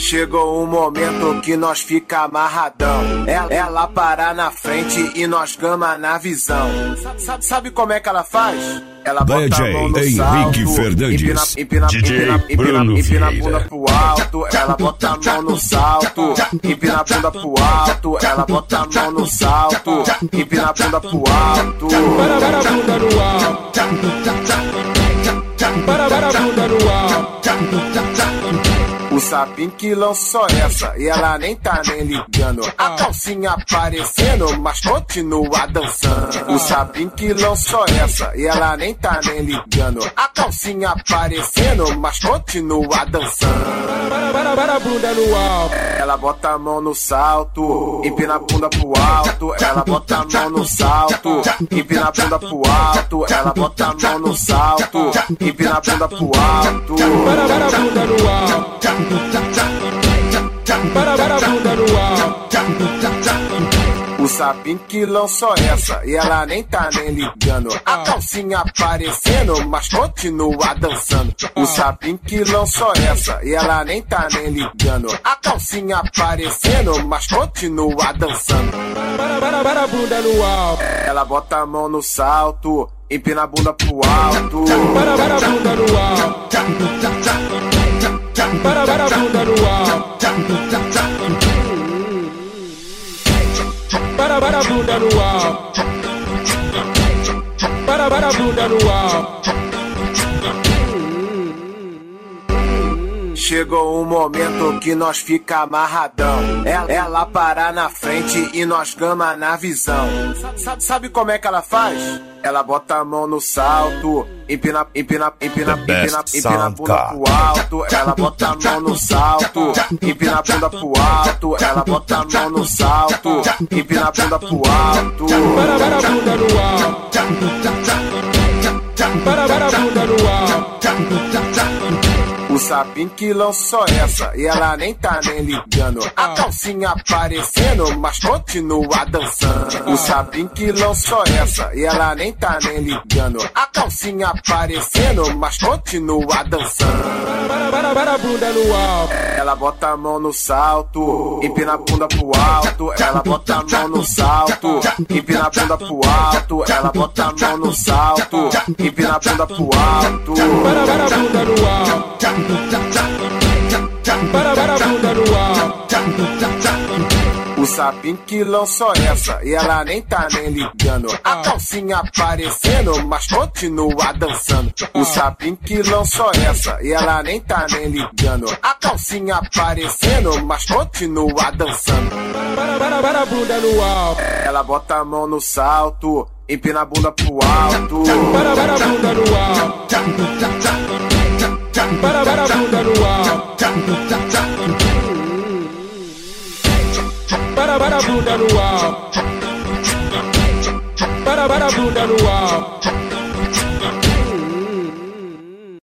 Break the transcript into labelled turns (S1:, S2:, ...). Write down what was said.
S1: Chegou um momento que nós fica amarradão. Ela para na frente e nós gama na visão. Sabe como é que ela faz? Ela bota a mão no
S2: Henrique
S1: salto,
S2: Fernandes,
S1: empina a bunda pro alto. Ela bota a mão no salto, empina a bunda pro alto. Ela bota a mão no salto, empina a bunda pro alto.
S3: Para a bunda no alto. Para a bunda no alto.
S1: O sapinho que lançou essa e ela nem tá nem ligando. A calcinha aparecendo, mas continua dançando. O sapinho que lançou essa e ela nem tá nem ligando. A calcinha aparecendo, mas continua dançando.
S3: Para a bunda no alto.
S1: Ela bota a mão no salto, empina a bunda pro alto. Ela bota a mão no salto, empina a bunda pro alto. Ela bota a mão no salto, empina a bunda pro alto.
S3: Para a bunda no alto. Para a bunda no alto.
S1: O sapinho que lançou essa e ela nem tá nem ligando. A calcinha aparecendo, mas continua dançando. O sapinho que lançou essa e ela nem tá nem ligando. A calcinha aparecendo, mas continua dançando.
S3: Para a bunda no alto.
S1: Ela bota a mão no salto, empina a bunda pro alto.
S3: Para a bunda no alto. Para a bunda no alto. Para a bunda no alto. Para a bunda no alto.
S1: Chegou um momento que nós fica amarradão. Ela para na frente e nós gama na visão. Sabe como é que ela faz? Ela bota a mão no salto, empina a bunda pro alto. Ela bota a mão no salto, empina a bunda pro alto. Ela bota a mão no salto, empina a bunda pro alto.
S3: Para a bunda no alto. Para a bunda no alto.
S1: O sapinho que lançou essa e ela nem tá nem ligando. A calcinha aparecendo, mas continua dançando. O sapinho que lançou essa e ela nem tá nem ligando. A calcinha aparecendo, mas continua dançando.
S3: Para a bunda no alto.
S1: Ela bota a mão no salto, empina a bunda pro alto. Ela bota a mão no salto, empina a bunda pro alto. Ela bota a mão no salto, empina a bunda pro alto.
S3: Para a bunda no alto. Para a bunda no alto.
S1: O sapinho que lançou essa e ela nem tá nem ligando. A calcinha aparecendo, mas continua dançando. O sapinho que lançou essa e ela nem tá nem ligando. A calcinha aparecendo, mas continua dançando.
S3: Para a bunda no alto.
S1: Ela bota a mão no salto, empina a bunda pro alto.
S3: Para a bunda no alto. Para a bunda no alto. Para a bunda no alto. Para a bunda no alto.